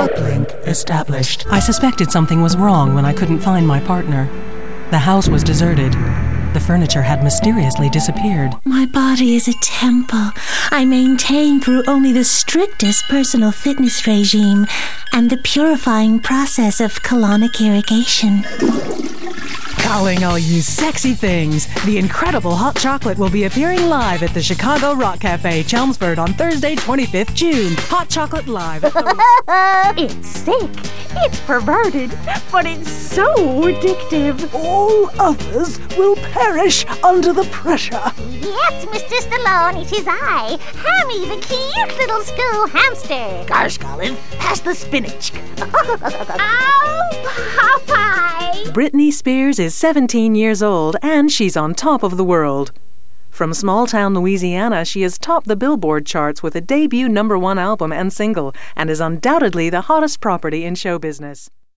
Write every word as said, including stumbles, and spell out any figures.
Uplink established. I suspected something was wrong when I couldn't find my partner. The house was deserted. The furniture had mysteriously disappeared. My body is a temple. I maintain through only the strictest personal fitness regime and the purifying process of colonic irrigation. Calling all you sexy things, the incredible hot chocolate will be appearing live at the Chicago Rock Cafe, Chelmsford on Thursday, twenty-fifth June. Hot chocolate live. At the... It's sick, it's perverted, but it's so addictive. All others will perish under the pressure. Yes, Mister Stallone, it is I, Hammy, the cute little school hamster. Gosh, Olive, pass the spinach. Oh, Popeye! Britney Spears is seventeen years old and she's on top of the world. From small town Louisiana, she has topped the Billboard charts with a debut number one album and single and is undoubtedly the hottest property in show business.